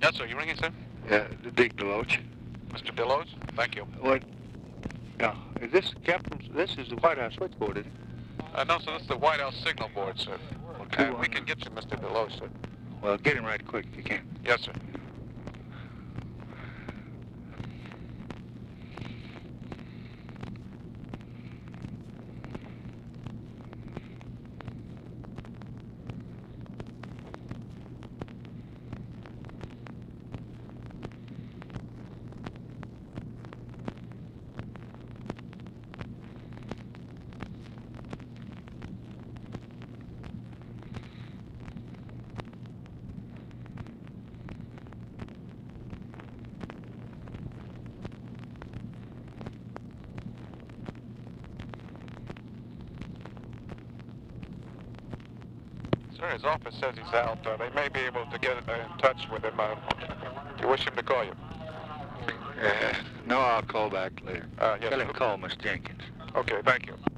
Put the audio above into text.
Yes, sir. You ringing, sir? Yeah, Dick DeLoach. Mr. Delos? Thank you. What? Yeah. Is this Capitol? This is the White House switchboard, isn't it? No, sir. This is the White House signal board, sir. Well, We can get you Mr. Delos, sir. Well, get him right quick if you can. Yes, sir. Sir, his office says he's out. They may be able to get in touch with him. Do you wish him to call you? No, I'll call back later. Yes, Tell him sir. call Miss Jenkins. Okay, thank you.